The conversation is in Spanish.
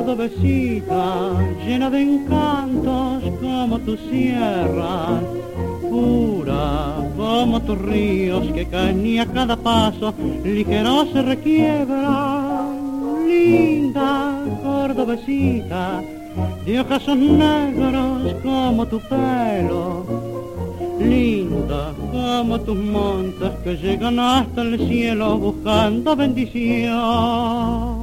cordobesita, llena de encantos como tus sierras, pura como tus ríos que caen y a cada paso ligero se requiebran. Linda cordobesita, de ojos negros como tu pelo, linda como tus montes que llegan hasta el cielo buscando bendición.